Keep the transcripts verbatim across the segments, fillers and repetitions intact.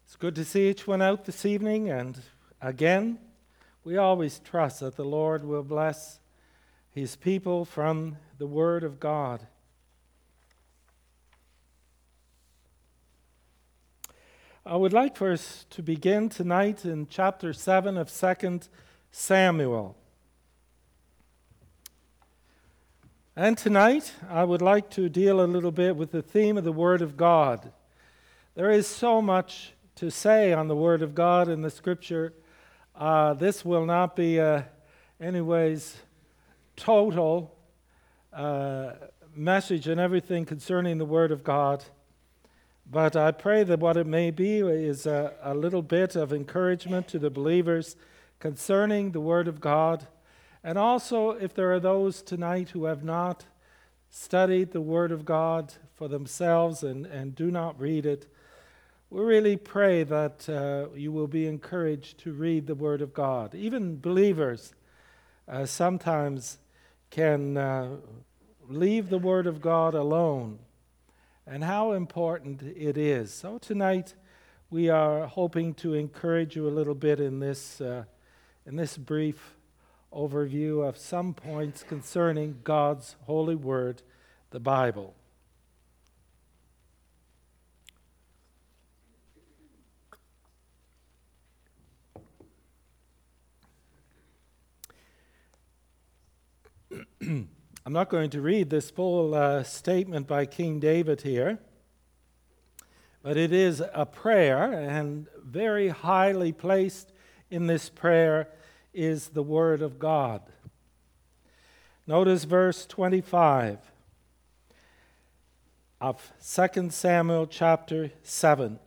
It's good to see each one out this evening, and again, we always trust that the Lord will bless His people from the Word of God. I would like for us to begin tonight in chapter seven of Second Samuel. And tonight, I would like to deal a little bit with the theme of the Word of God. There is so much to say on the Word of God in the Scripture. Uh, this will not be, uh, anyways, total uh, message and everything concerning the Word of God. But I pray that what it may be is a, a little bit of encouragement to the believers concerning the Word of God. And also, if there are those tonight who have not studied the Word of God for themselves and, and do not read it, we really pray that uh, you will be encouraged to read the Word of God. Even believers uh, sometimes can uh, leave the Word of God alone, and how important it is. So tonight we are hoping to encourage you a little bit in this, uh, in this brief overview of some points concerning God's holy Word, the Bible. I'm not going to read this full uh, statement by King David here, but it is a prayer, and very highly placed in this prayer is the Word of God. Notice verse twenty-five of Second Samuel chapter seven.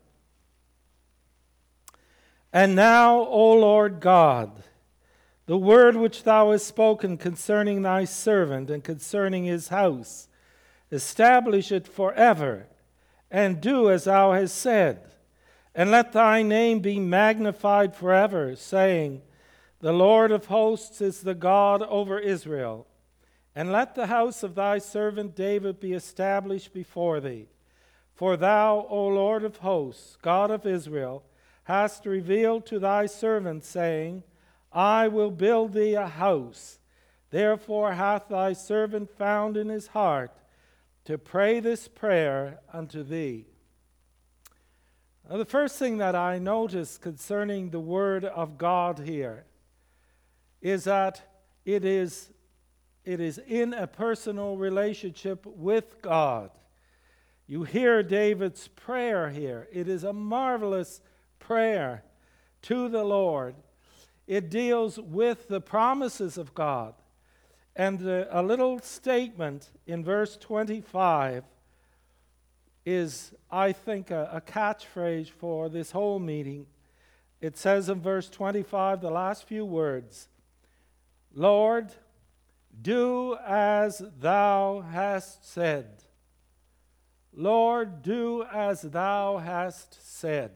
And now, O Lord God, the word which thou hast spoken concerning thy servant and concerning his house, establish it forever, and do as thou hast said. And let thy name be magnified forever, saying, The Lord of hosts is the God over Israel. And let the house of thy servant David be established before thee. For thou, O Lord of hosts, God of Israel, hast revealed to thy servant, saying, I will build thee a house. Therefore hath thy servant found in his heart to pray this prayer unto thee. Now, the first thing that I notice concerning the Word of God here is that it is, it is in a personal relationship with God. You hear David's prayer here. It is a marvelous prayer to the Lord. It deals with the promises of God. And uh, a little statement in verse twenty-five is, I think, a, a catchphrase for this whole meeting. It says in verse twenty-five, the last few words, Lord, do as thou hast said. Lord, do as thou hast said.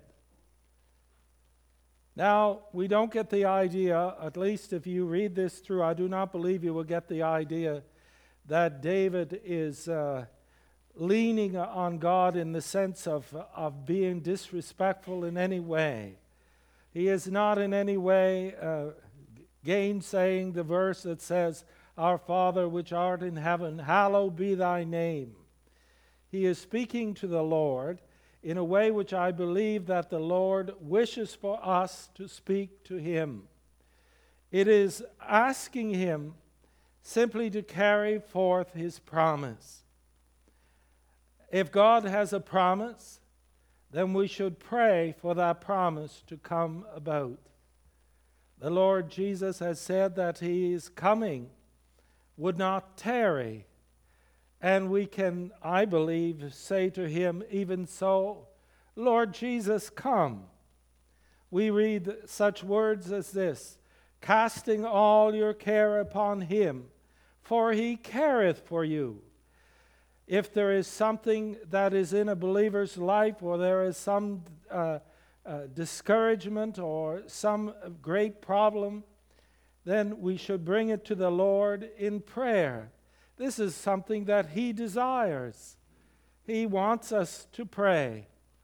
Now, we don't get the idea, at least if you read this through, I do not believe you will get the idea that David is uh, leaning on God in the sense of, of being disrespectful in any way. He is not in any way uh, gainsaying the verse that says, Our Father which art in heaven, hallowed be thy name. He is speaking to the Lord in a way which I believe that the Lord wishes for us to speak to Him. It is asking Him simply to carry forth His promise. If God has a promise, then we should pray for that promise to come about. The Lord Jesus has said that He is coming, would not tarry. And we can, I believe, say to Him, even so, Lord Jesus, come. We read such words as this, casting all your care upon Him, for He careth for you. If there is something that is in a believer's life, or there is some uh, uh, discouragement or some great problem, then we should bring it to the Lord in prayer. This is something that He desires. He wants us to pray.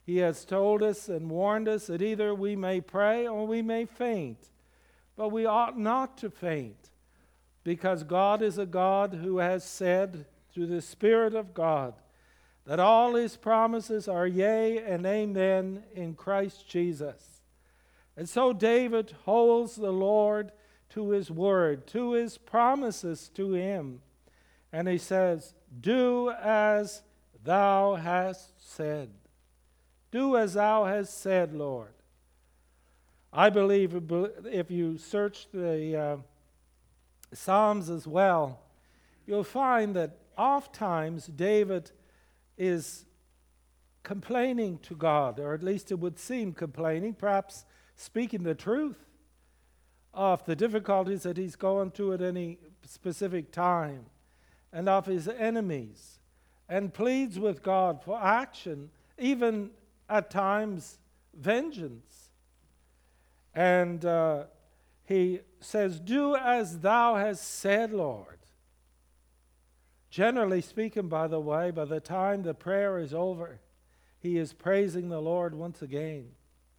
He has told us and warned us that either we may pray or we may faint. But we ought not to faint, because God is a God who has said through the Spirit of God that all His promises are yea and amen in Christ Jesus. And so David holds the Lord to His word, to His promises to him. And he says, do as thou hast said. Do as thou hast said, Lord. I believe if you search the uh, Psalms as well, you'll find that oftentimes David is complaining to God, or at least it would seem complaining, perhaps speaking the truth of the difficulties that he's going through at any specific time, and of his enemies, and pleads with God for action, even at times vengeance. And uh, he says, do as thou hast said, Lord. Generally speaking, by the way, by the time the prayer is over, he is praising the Lord once again.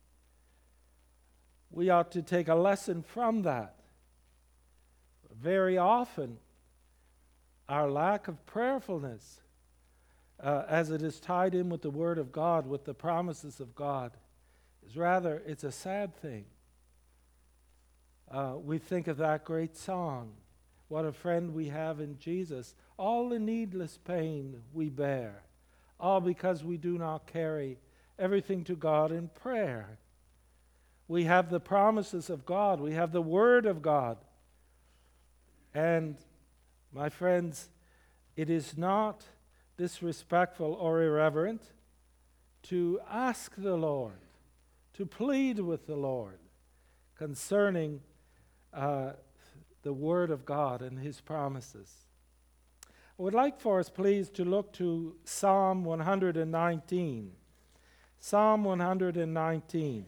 We ought to take a lesson from that. Very often, our lack of prayerfulness, uh, as it is tied in with the Word of God, with the promises of God, is rather, it's a sad thing. Uh, we think of that great song, what a friend we have in Jesus. All the needless pain we bear, all because we do not carry everything to God in prayer. We have the promises of God. We have the Word of God. And, my friends, it is not disrespectful or irreverent to ask the Lord, to plead with the Lord concerning uh, the Word of God and His promises. I would like for us, please, to look to Psalm one hundred nineteen. Psalm one hundred nineteen.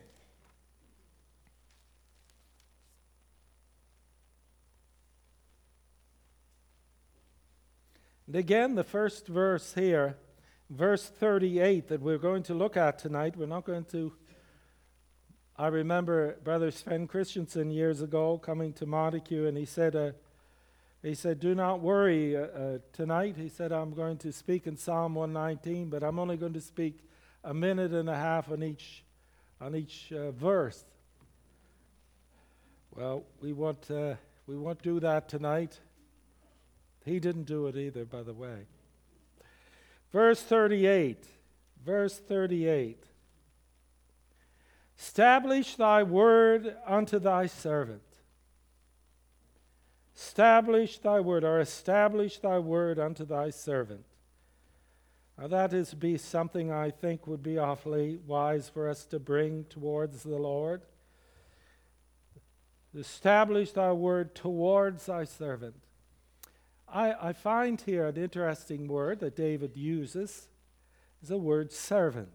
And again, the first verse here, verse thirty-eight, that we're going to look at tonight. We're not going to... I remember Brother Sven Christensen years ago coming to Montague, and he said, uh, he said, do not worry uh, uh, tonight. He said, I'm going to speak in Psalm one nineteen, but I'm only going to speak a minute and a half on each, on each uh, verse. Well, we won't, uh, we won't do that tonight. He didn't do it either, by the way. Verse thirty-eight. Verse thirty-eight. Establish thy word unto thy servant. Establish thy word, or establish thy word unto thy servant. Now that is be something I think would be awfully wise for us to bring towards the Lord. Establish thy word towards thy servant. I, I find here an interesting word that David uses, is the word servant.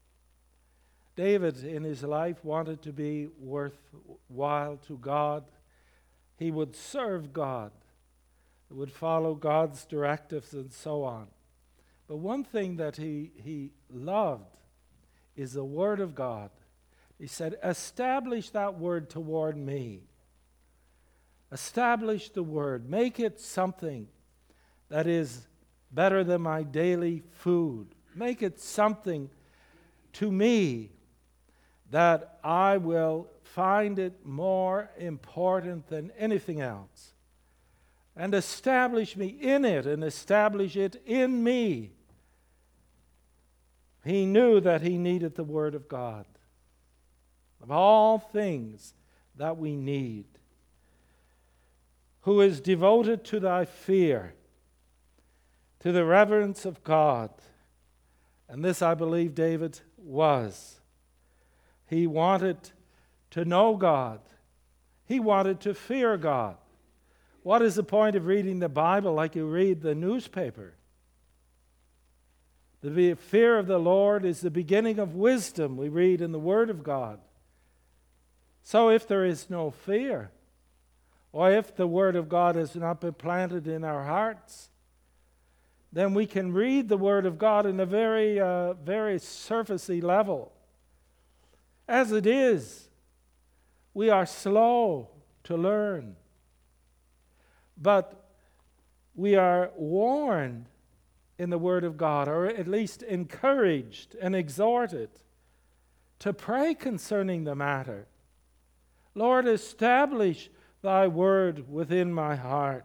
David in his life wanted to be worthwhile to God. He would serve God. He would follow God's directives and so on. But one thing that he, he loved is the Word of God. He said, establish that Word toward me. Establish the Word. Make it something that is better than my daily food. Make it something to me that I will find it more important than anything else. And establish me in it, and establish it in me. He knew that he needed the Word of God. Of all things that we need. Who is devoted to thy fear, to the reverence of God. And this, I believe, David was. He wanted to know God. He wanted to fear God. What is the point of reading the Bible like you read the newspaper? The fear of the Lord is the beginning of wisdom, we read in the Word of God. So if there is no fear, or if the Word of God has not been planted in our hearts, then we can read the Word of God in a very, uh, very surfacey level. As it is, we are slow to learn. But we are warned in the Word of God, or at least encouraged and exhorted to pray concerning the matter. Lord, establish thy word within my heart.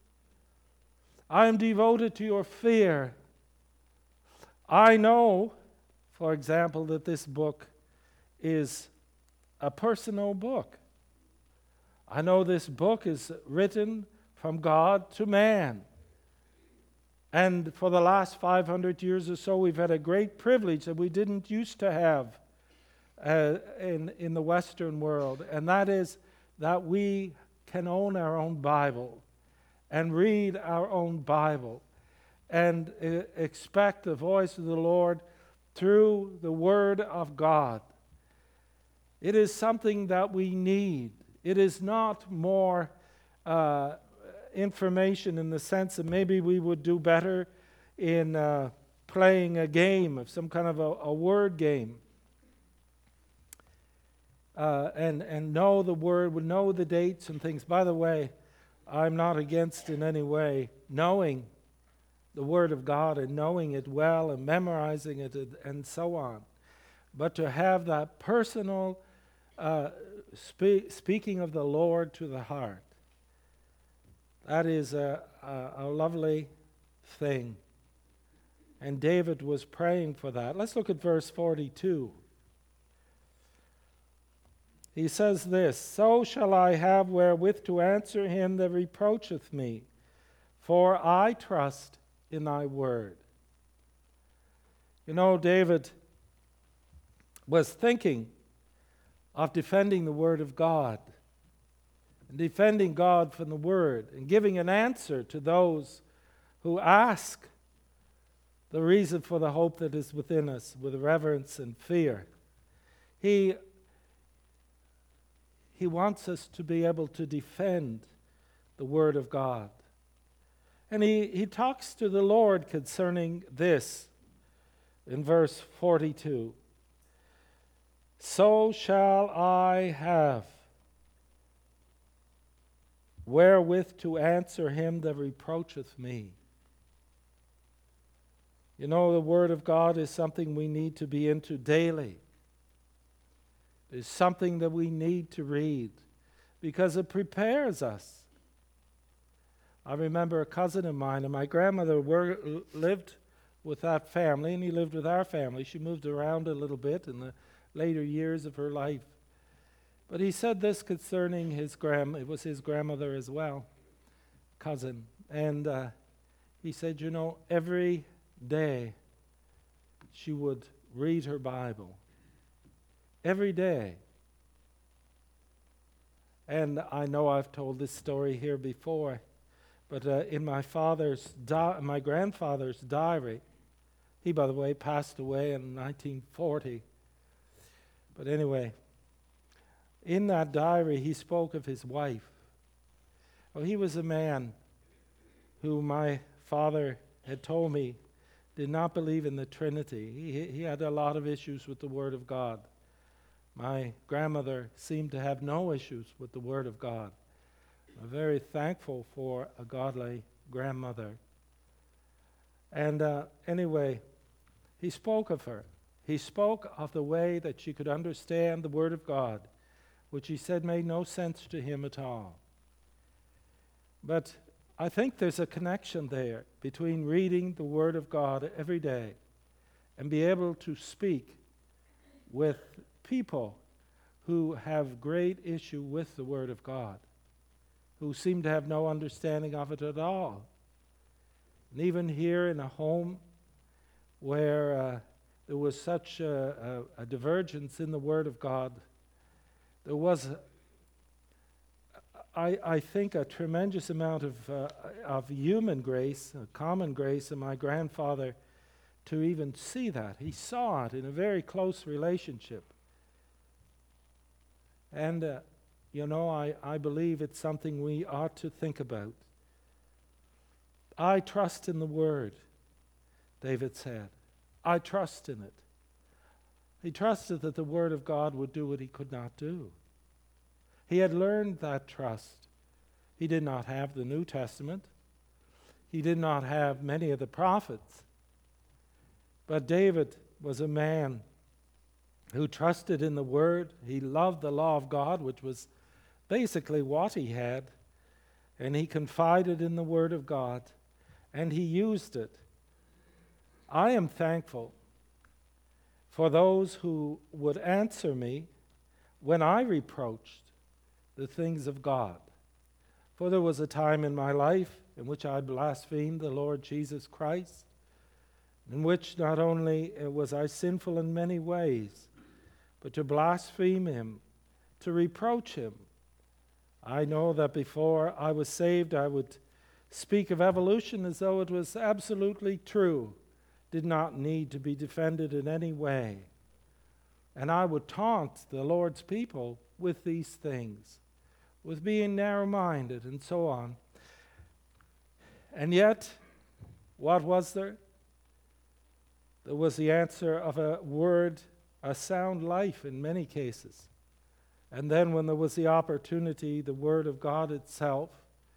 I am devoted to your fear. I know, for example, that this book is a personal book. I know this book is written from God to man. And for the last five hundred years or so, we've had a great privilege that we didn't used to have uh, in, in the Western world, and that is that we can own our own Bible and read our own Bible and uh, expect the voice of the Lord through the Word of God. It is something that we need. It is not more uh, information in the sense that maybe we would do better in uh, playing a game of some kind of a, a word game. Uh, and, and know the word, would know the dates and things. By the way, I'm not against in any way knowing the Word of God and knowing it well and memorizing it and, and so on. But to have that personal uh, spe- speaking of the Lord to the heart, that is a, a, a lovely thing. And David was praying for that. Let's look at verse forty-two. He says this, "So shall I have wherewith to answer him that reproacheth me, for I trust in thy word." You know, David was thinking of defending the word of God, and defending God from the word, and giving an answer to those who ask the reason for the hope that is within us with reverence and fear. He He wants us to be able to defend the Word of God. And he, he talks to the Lord concerning this in verse forty-two. "So shall I have wherewith to answer him that reproacheth me." You know, the Word of God is something we need to be into daily. It's something that we need to read because it prepares us. I remember a cousin of mine, and my grandmother were, lived with that family, and he lived with our family. She moved around a little bit in the later years of her life. But he said this concerning his grand, it was his grandmother as well, cousin. And uh, he said, you know, every day she would read her Bible. Every day. And I know I've told this story here before, but uh, in my father's, di- my grandfather's diary, he, by the way, passed away in nineteen forty. But anyway, in that diary, he spoke of his wife. Well, he was a man who my father had told me did not believe in the Trinity. He, he had a lot of issues with the Word of God. My grandmother seemed to have no issues with the Word of God. I'm very thankful for a godly grandmother. And uh, anyway, he spoke of her. He spoke of the way that she could understand the Word of God, which he said made no sense to him at all. But I think there's a connection there between reading the Word of God every day and be able to speak with people who have great issue with the Word of God, who seem to have no understanding of it at all. And even here in a home where uh, there was such a, a, a divergence in the Word of God, there was, a, I, I think, a tremendous amount of, uh, of human grace, a common grace in my grandfather to even see that. He saw it in a very close relationship. And, uh, you know, I, I believe it's something we ought to think about. I trust in the Word. David said. I trust in it. He trusted that the Word of God would do what he could not do. He had learned that trust. He did not have the New Testament. He did not have many of the prophets. But David was a man who trusted in the Word. He loved the law of God, which was basically what he had. And he confided in the Word of God, and he used it. I am thankful for those who would answer me when I reproached the things of God. For there was a time in my life in which I blasphemed the Lord Jesus Christ, in which not only was I sinful in many ways, but to blaspheme him, to reproach him. I know that before I was saved, I would speak of evolution as though it was absolutely true, did not need to be defended in any way. And I would taunt the Lord's people with these things, with being narrow-minded and so on. And yet, what was there? There was the answer of a word, a sound life in many cases. And then when there was the opportunity, the Word of God itself.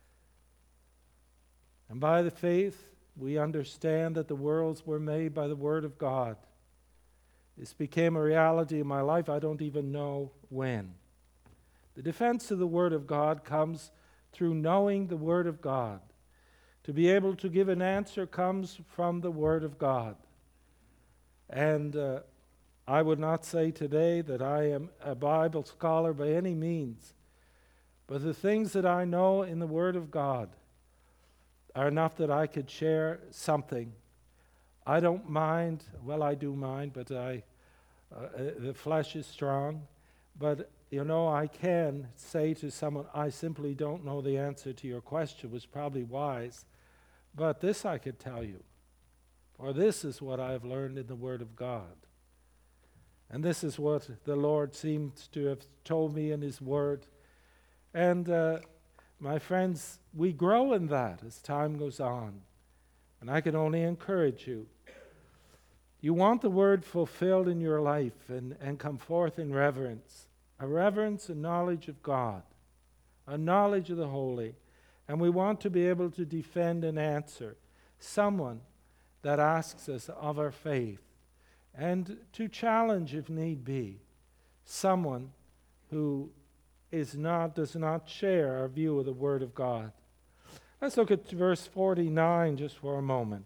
And by the faith, we understand that the worlds were made by the Word of God. This became a reality in my life. I don't even know when. The defense of the Word of God comes through knowing the Word of God. To be able to give an answer comes from the Word of God. And uh, I would not say today that I am a Bible scholar by any means, but the things that I know in the Word of God are enough that I could share something. I don't mind, well, I do mind, but I, uh, the flesh is strong. But, you know, I can say to someone, I simply don't know the answer to your question, was probably wise. But this I could tell you, for this is what I have learned in the Word of God. And this is what the Lord seems to have told me in His Word. And uh, my friends, we grow in that as time goes on. And I can only encourage you. You want the Word fulfilled in your life and, and come forth in reverence. A reverence and knowledge of God. A knowledge of the Holy. And we want to be able to defend and answer someone that asks us of our faith. And to challenge, if need be, someone who is not, does not share our view of the Word of God. Let's look at verse forty-nine just for a moment.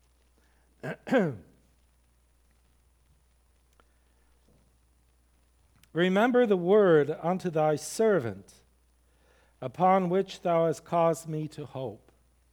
Remember the word unto thy servant, upon which thou hast caused me to hope.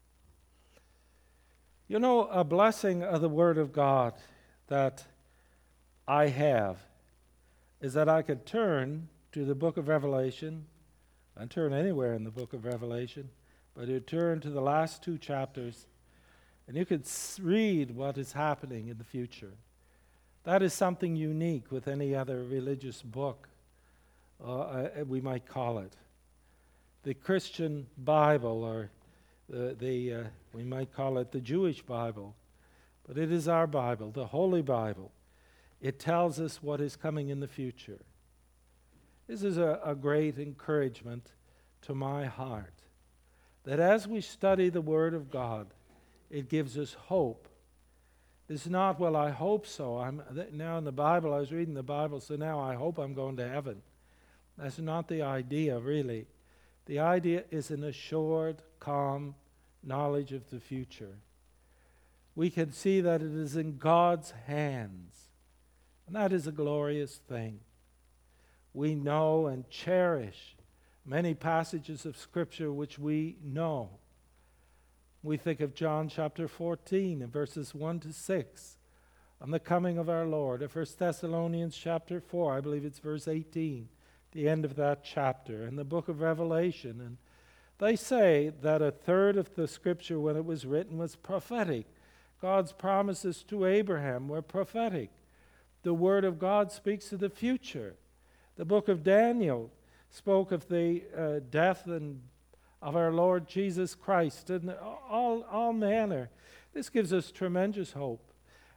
You know, a blessing of the Word of God that I have is that I could turn to the book of Revelation, and turn anywhere in the book of Revelation, but you turn to the last two chapters, and you could read what is happening in the future. That is something unique with any other religious book, uh, we might call it. The Christian Bible, or the, the uh, we might call it the Jewish Bible, but it is our Bible, the Holy Bible. It tells us what is coming in the future. This is a, a great encouragement to my heart, that as we study the Word of God, it gives us hope. It's not, well, I hope so. I'm now in the Bible, I was reading the Bible, so now I hope I'm going to heaven. That's not the idea, really. The idea is an assured, calm knowledge of the future. We can see that it is in God's hands, and that is a glorious thing. We know and cherish many passages of Scripture which we know. We think of John chapter fourteen and verses one to six on the coming of our Lord. Of First Thessalonians chapter four, I believe it's verse eighteen, the end of that chapter, and the book of Revelation. And they say that a third of the Scripture when it was written was prophetic. God's promises to Abraham were prophetic. The Word of God speaks of the future. The book of Daniel spoke of the uh, death and of our Lord Jesus Christ, and all, all manner. This gives us tremendous hope.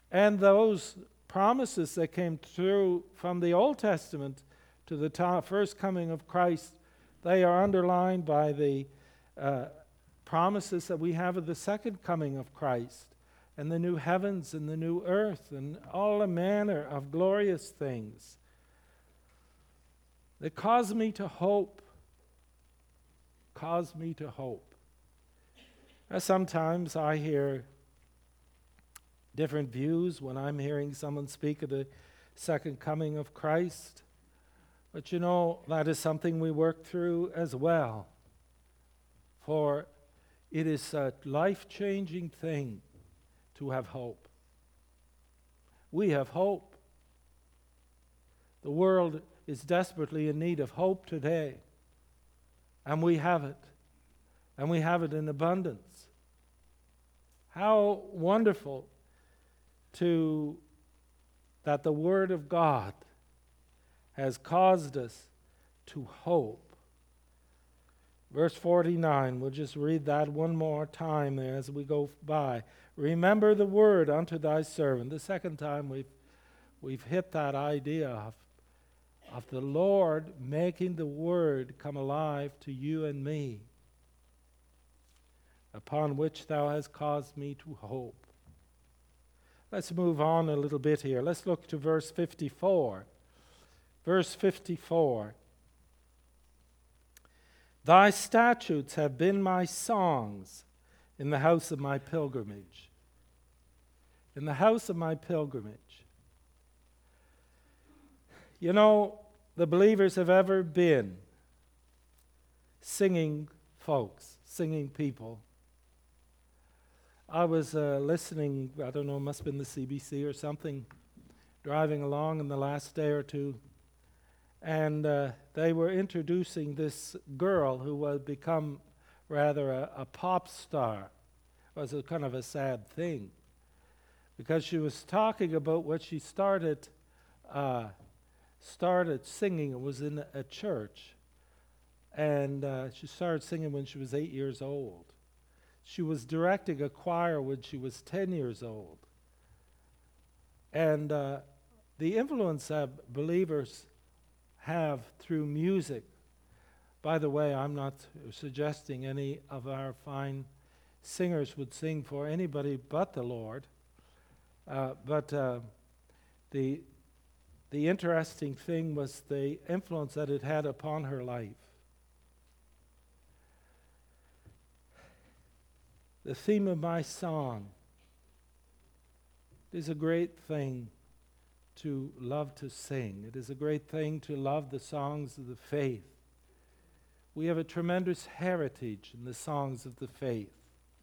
And those promises that came through from the Old Testament to the ta- first coming of Christ, they are underlined by the uh, promises that we have of the second coming of Christ, and the new heavens and the new earth, and all a manner of glorious things that cause me to hope. Cause me to hope. Now, sometimes I hear different views when I'm hearing someone speak of the second coming of Christ. But you know, that is something we work through as well. For it is a life-changing thing to have hope. We have hope. The world is desperately in need of hope today. And we have it. And we have it in abundance. How wonderful to that the Word of God has caused us to hope. Verse forty-nine, we'll just read that one more time there as we go by. Remember the word unto thy servant. The second time we've, we've hit that idea of, of the Lord making the word come alive to you and me, upon which thou hast caused me to hope. Let's move on a little bit here. Let's look to verse fifty-four. Verse fifty-four. Thy statutes have been my songs in the house of my pilgrimage. In the house of my pilgrimage. You know, the believers have ever been singing folks, singing people. I was uh, listening, I don't know, it must have been the C B C or something, driving along in the last day or two, and uh, they were introducing this girl who had become rather a, a pop star. It was a kind of a sad thing, because she was talking about what she started uh, started singing. It was in a church, and uh, she started singing when she was eight years old. She was directing a choir when she was ten years old. And uh, the influence that believers have through music, by the way, I'm not suggesting any of our fine singers would sing for anybody but the Lord, uh, but uh, the, the interesting thing was the influence that it had upon her life. The theme of my song is a great thing to love to sing. It is a great thing to love the songs of the faith. We have a tremendous heritage in the songs of the faith.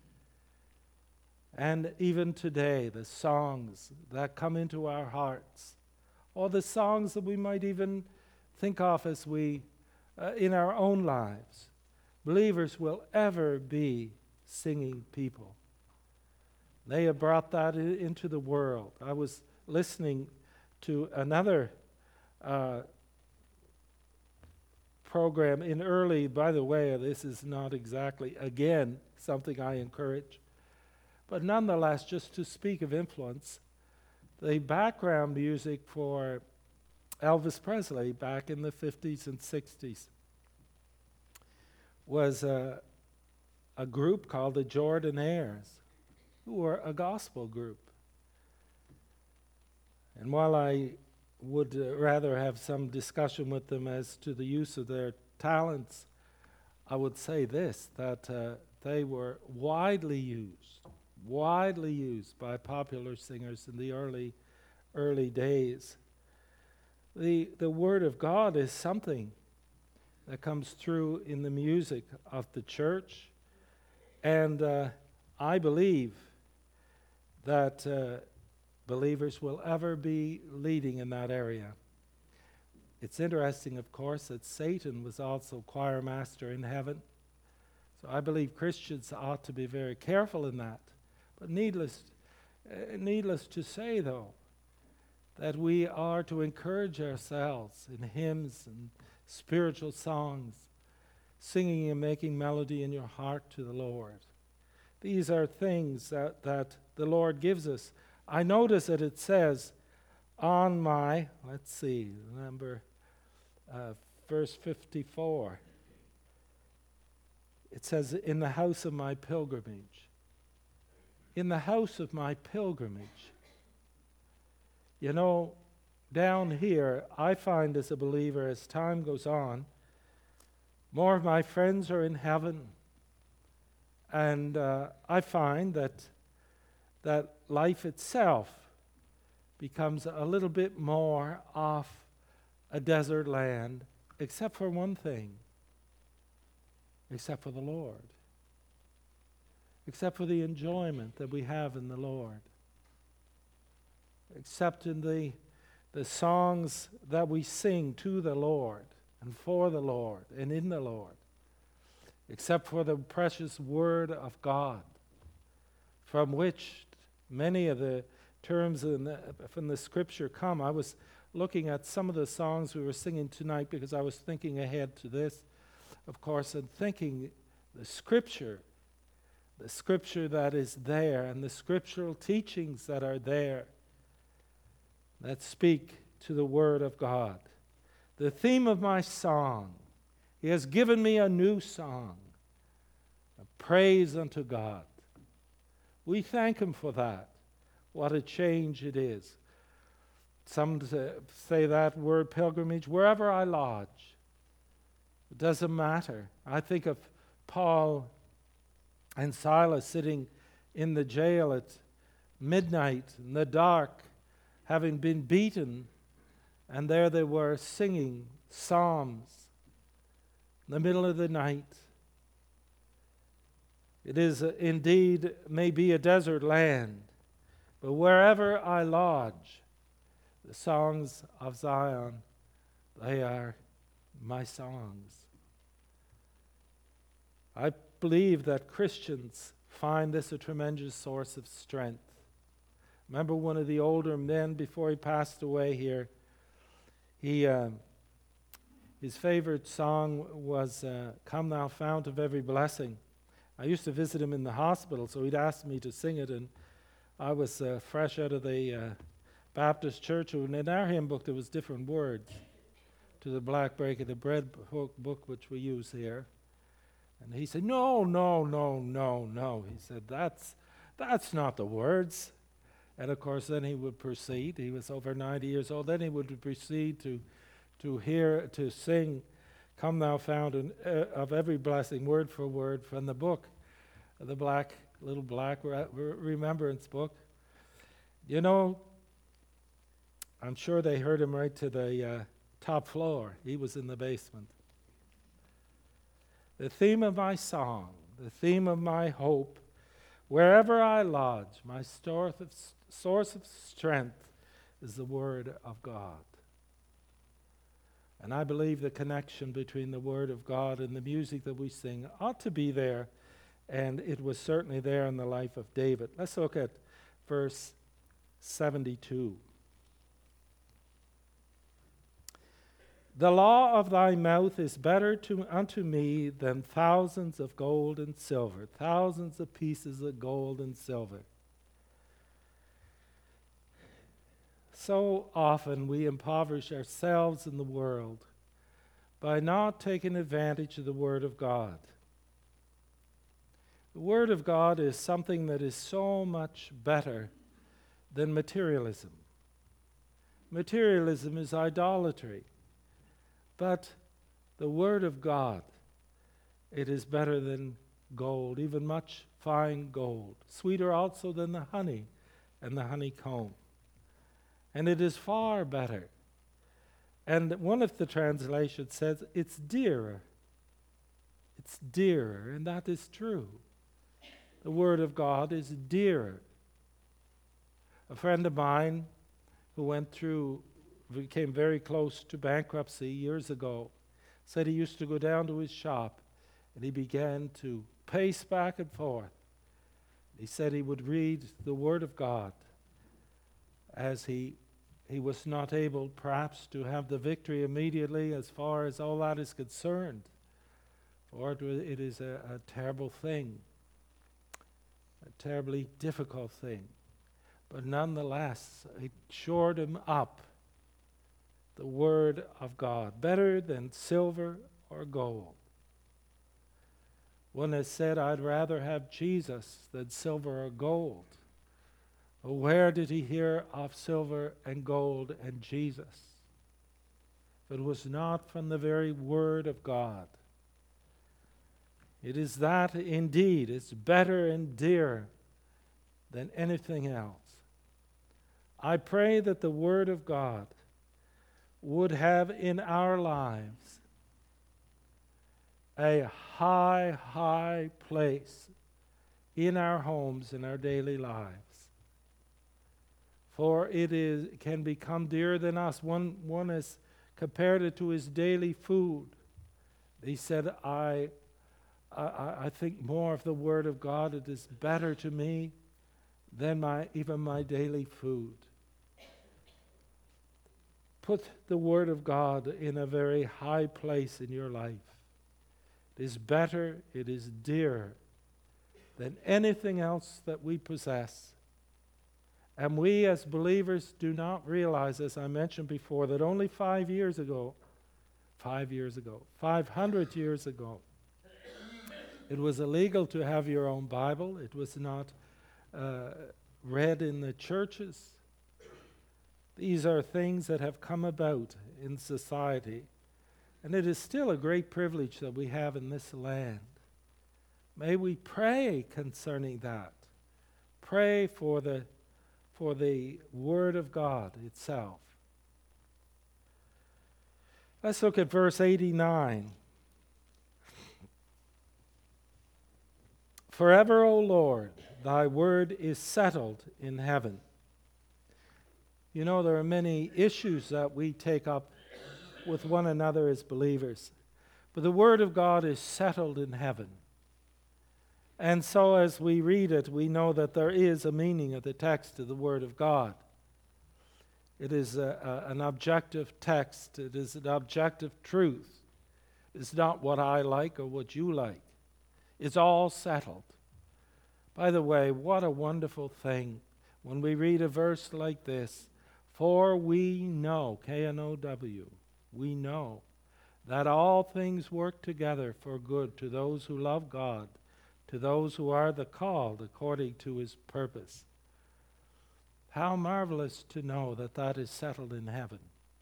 And even today, the songs that come into our hearts, or the songs that we might even think of as we, uh, in our own lives, believers will ever be singing people. They have brought that I- into the world. I was listening to another uh, program in early, by the way, this is not exactly, again, something I encourage, but nonetheless, just to speak of influence, the background music for Elvis Presley back in the fifties and sixties was uh, a group called the Jordanaires, who were a gospel group. And while I would uh, rather have some discussion with them as to the use of their talents, I would say this, that uh, they were widely used, widely used by popular singers in the early, early days. The, the Word of God is something that comes through in the music of the church, and uh, I believe that uh, believers will ever be leading in that area. It's interesting, of course, that Satan was also choir master in heaven. So I believe Christians ought to be very careful in that. But needless, uh, needless to say, though, that we are to encourage ourselves in hymns and spiritual songs, singing and making melody in your heart to the Lord. These are things that, that the Lord gives us I notice that it says, on my, let's see, number, uh, verse fifty-four. It says, in the house of my pilgrimage. In the house of my pilgrimage. You know, down here, I find as a believer, as time goes on, more of my friends are in heaven. And uh, I find that that life itself becomes a little bit more off a desert land, except for one thing, except for the Lord, except for the enjoyment that we have in the Lord, except in the, the songs that we sing to the Lord and for the Lord and in the Lord, except for the precious Word of God, from which many of the terms in the, from the Scripture come. I was looking at some of the songs we were singing tonight because I was thinking ahead to this, of course, and thinking the Scripture, the Scripture that is there, and the scriptural teachings that are there that speak to the Word of God. The theme of my song, He has given me a new song, a praise unto God. We thank Him for that. What a change it is. Some say that word pilgrimage, wherever I lodge. It doesn't matter. I think of Paul and Silas sitting in the jail at midnight in the dark, having been beaten, and there they were singing psalms in the middle of the night. It is uh, indeed maybe a desert land, but wherever I lodge, the songs of Zion, they are my songs. I believe that Christians find this a tremendous source of strength. Remember one of the older men before he passed away here, he uh, his favorite song was uh, Come Thou Fount of Every Blessing. I used to visit him in the hospital, so he'd ask me to sing it, and I was uh, fresh out of the uh, Baptist church, and in our hymn book there was different words to the Black Break of the Bread book which we use here. And he said, no, no, no, no, no. He said, that's that's not the words. And of course then he would proceed, he was over ninety years old, then he would proceed to to hear, to sing, Come Thou Fount in, uh, of Every Blessing, word for word, from the book, the black, little black re- remembrance book. You know, I'm sure they heard him right to the uh, top floor. He was in the basement. The theme of my song, the theme of my hope, wherever I lodge, my source of, source of strength is the Word of God. And I believe the connection between the Word of God and the music that we sing ought to be there, and it was certainly there in the life of David. Let's look at verse seventy-two. The law of thy mouth is better to, unto me than thousands of gold and silver, thousands of pieces of gold and silver. So often we impoverish ourselves in the world by not taking advantage of the Word of God. The Word of God is something that is so much better than materialism. Materialism is idolatry. But the Word of God, it is better than gold, even much fine gold, sweeter also than the honey and the honeycomb. And it is far better. And one of the translations says it's dearer. It's dearer, and that is true. The Word of God is dearer. A friend of mine who went through, became very close to bankruptcy years ago, said he used to go down to his shop and he began to pace back and forth. He said he would read the Word of God as he he was not able perhaps to have the victory immediately as far as all that is concerned. For it, it is a, a terrible thing, a terribly difficult thing. but nonetheless, it shored him up. The Word of God, better than silver or gold. One has said, I'd rather have Jesus than silver or gold. But where did he hear of silver and gold and Jesus? If it was not from the very Word of God. It is that indeed, it's better and dearer than anything else. I pray that the Word of God would have in our lives a high, high place in our homes, in our daily lives. For it is can become dearer than us. One, one has compared it to his daily food. He said, I, I, I think more of the Word of God. It is better to me than my even my daily food. Put the Word of God in a very high place in your life. It is better, it is dearer than anything else that we possess. And we as believers do not realize, as I mentioned before, that only five years ago, five years ago, five hundred years ago, it was illegal to have your own Bible. It was not uh, read in the churches. These are things that have come about in society. And it is still a great privilege that we have in this land. May we pray concerning that. Pray for the, for the Word of God itself. Let's look at verse eighty-nine. Forever, O Lord, thy word is settled in heaven. You know, there are many issues that we take up with one another as believers. But the Word of God is settled in heaven. And so as we read it, we know that there is a meaning of the text of the Word of God. It is a, a, an objective text. It is an objective truth. It's not what I like or what you like. It's all settled. By the way, what a wonderful thing when we read a verse like this. For we know, K N O W, we know that all things work together for good to those who love God, to those who are the called according to his purpose. How marvelous to know that that is settled in heaven.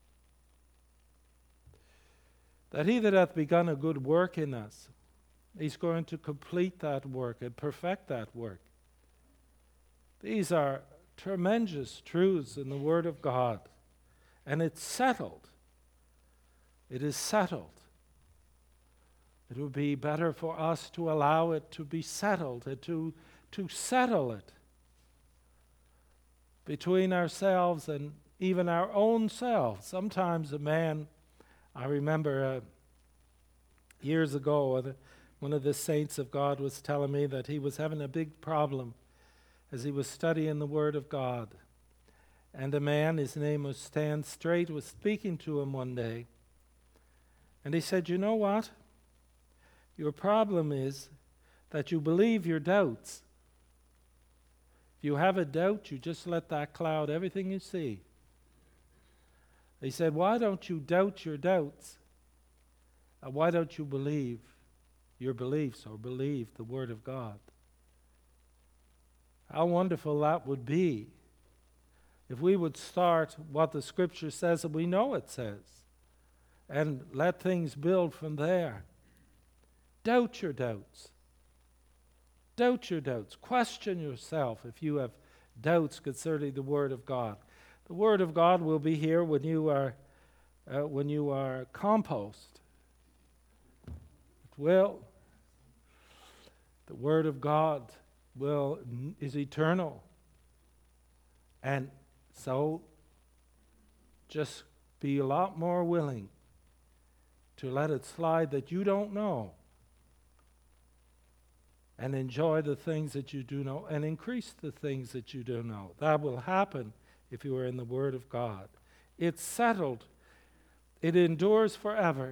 That he that hath begun a good work in us, he's going to complete that work and perfect that work. These are tremendous truths in the Word of God. And it's settled. It is settled. It would be better for us to allow it to be settled, and to, to settle it between ourselves and even our own selves. Sometimes a man, I remember uh, years ago, uh, one of the saints of God was telling me that he was having a big problem as he was studying the Word of God. And a man, his name was Stan Straight, was speaking to him one day. And he said, you know what? Your problem is that you believe your doubts. If you have a doubt, you just let that cloud everything you see. He said, why don't you doubt your doubts? Uh, why don't you believe your beliefs or believe the Word of God? How wonderful that would be if we would start what the Scripture says and we know it says, and let things build from there. Doubt your doubts. Doubt your doubts. Question yourself if you have doubts concerning the Word of God. The Word of God will be here when you are uh, when you are compost. It will. The Word of God will is eternal. And so just be a lot more willing to let it slide that you don't know, and enjoy the things that you do know, and increase the things that you do know. That will happen if you are in the Word of God. It's settled. It endures forever.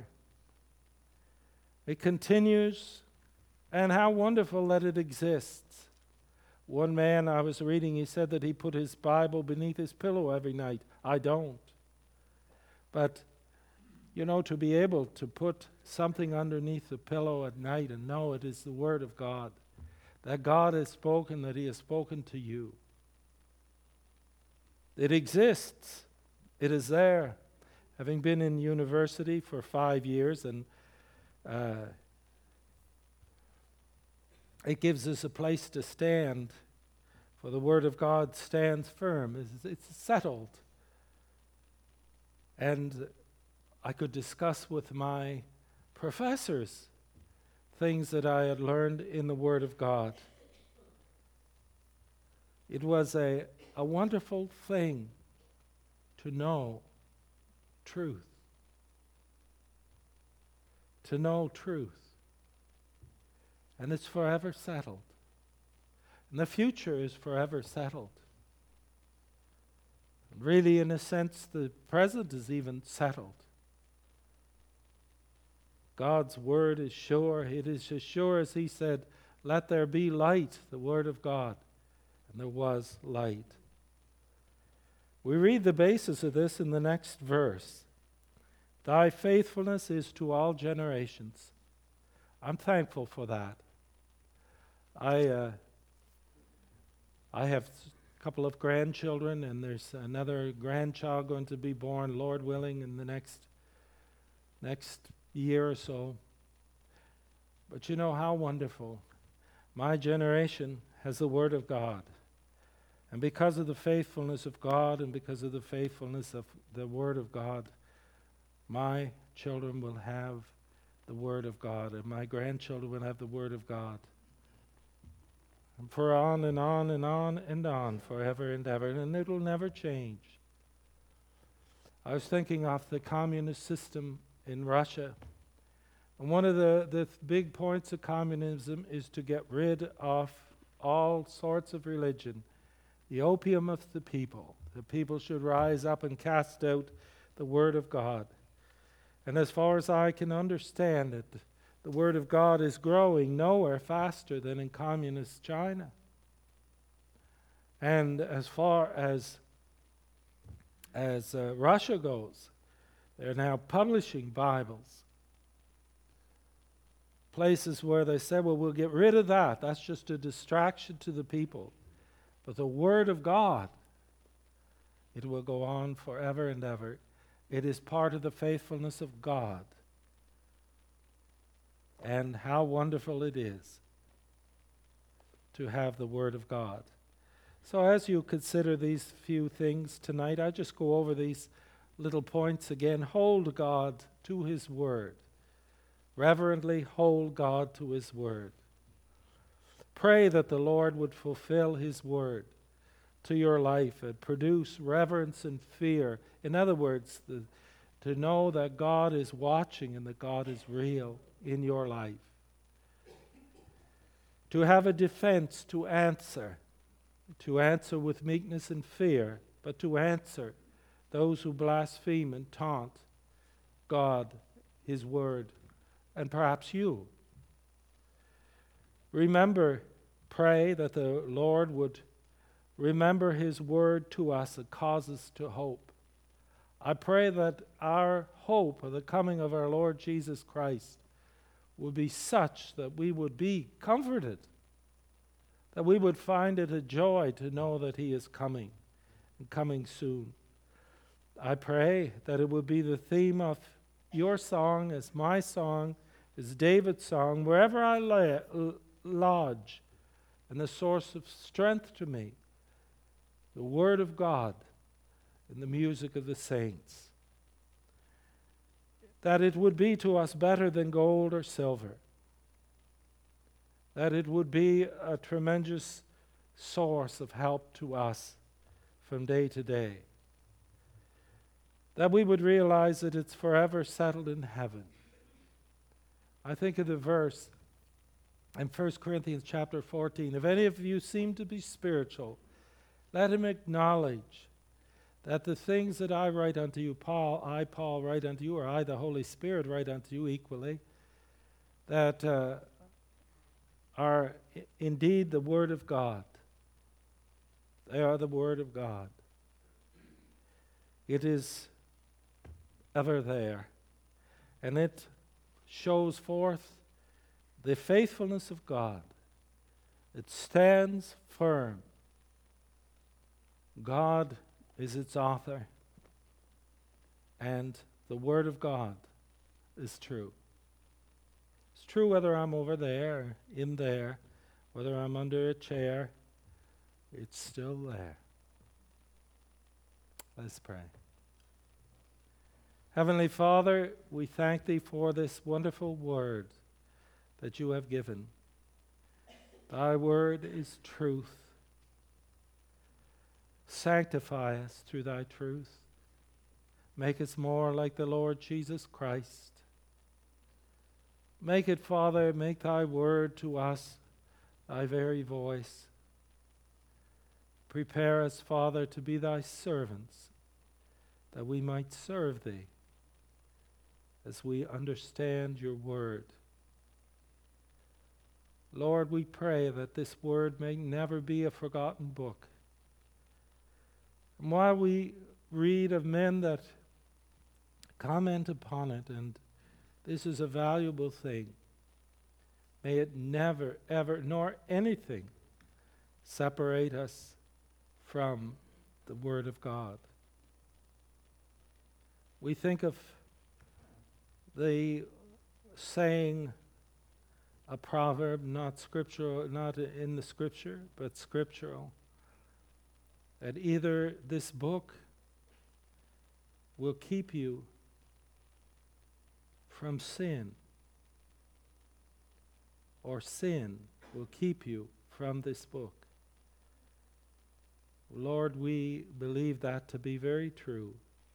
It continues, and how wonderful that it exists. One man I was reading, he said that he put his Bible beneath his pillow every night. I don't. But, you know, to be able to put something underneath the pillow at night and know it is the Word of God, that God has spoken, that He has spoken to you. It exists. It is there. Having been in university for five years, and uh, it gives us a place to stand, for the Word of God stands firm. It's, it's settled. And I could discuss with my professors things that I had learned in the Word of God. It was a, a wonderful thing to know truth. To know truth. And it's forever settled. And the future is forever settled. Really, in a sense, the present is even settled. God's word is sure. It is as sure as He said, "Let there be light," the word of God. And there was light. We read the basis of this in the next verse. Thy faithfulness is to all generations. I'm thankful for that. I uh, I have a couple of grandchildren, and there's another grandchild going to be born, Lord willing, in the next next year or so. But you know how wonderful. My generation has the Word of God. And because of the faithfulness of God and because of the faithfulness of the Word of God, my children will have the Word of God, and my grandchildren will have the Word of God. And for on and on and on and on, forever and ever, and it will never change. I was thinking of the communist system in Russia. And one of the, the big points of communism is to get rid of all sorts of religion, the opium of the people. The people should rise up and cast out the Word of God. And as far as I can understand it, the Word of God is growing nowhere faster than in communist China. And as far as, as uh, Russia goes, they're now publishing Bibles. Places where they say, well, we'll get rid of that. That's just a distraction to the people. But the Word of God, it will go on forever and ever. It is part of the faithfulness of God. And how wonderful it is to have the Word of God. So as you consider these few things tonight, I just go over these little points again. Hold God to His Word. Reverently hold God to His Word. Pray that the Lord would fulfill His Word to your life and produce reverence and fear. In other words, the, to know that God is watching and that God is real in your life. To have a defense to answer, to answer with meekness and fear, but to answer those who blaspheme and taunt God, His Word, and perhaps you. Remember, pray that the Lord would remember His Word to us and cause us to hope. I pray that our hope of the coming of our Lord Jesus Christ would be such that we would be comforted, that we would find it a joy to know that He is coming and coming soon. I pray that it would be the theme of your song, as my song, as David's song, wherever I lay, lodge, and the source of strength to me, the Word of God and the music of the saints. That it would be to us better than gold or silver. That it would be a tremendous source of help to us from day to day. That we would realize that it's forever settled in heaven. I think of the verse in First Corinthians chapter fourteen. If any of you seem to be spiritual, let him acknowledge that the things that I write unto you, Paul, I, Paul, write unto you, or I, the Holy Spirit, write unto you equally, that uh, are I- indeed the Word of God. They are the Word of God. It is ever there, and it shows forth the faithfulness of God. It stands firm. God is its author, and the Word of God is true. It's true whether I'm over there, or in there, whether I'm under a chair, it's still there. Let's pray. Heavenly Father, we thank Thee for this wonderful Word that You have given. Thy Word is truth. Sanctify us through Thy truth. Make us more like the Lord Jesus Christ. Make it, Father, make Thy Word to us Thy very voice. Prepare us, Father, to be Thy servants, that we might serve Thee as we understand Your Word. Lord, we pray that this Word may never be a forgotten book. And while we read of men that comment upon it, and this is a valuable thing, may it never, ever, nor anything separate us from the Word of God. We think of the saying, a proverb, not scriptural, not in the Scripture, but scriptural, that either this book will keep you from sin, or sin will keep you from this book. Lord, we believe that to be very true.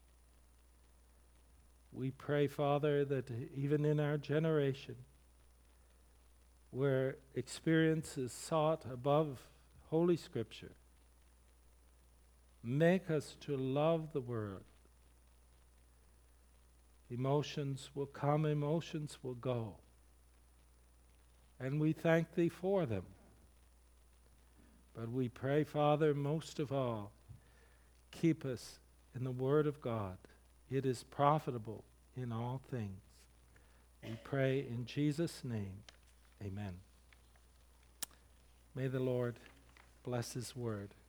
We pray, Father, that even in our generation, where experience is sought above Holy Scripture, make us to love the Word. Emotions will come, emotions will go. And we thank Thee for them. But we pray, Father, most of all, keep us in the Word of God. It is profitable in all things. We pray in Jesus' name. Amen. May the Lord bless His Word.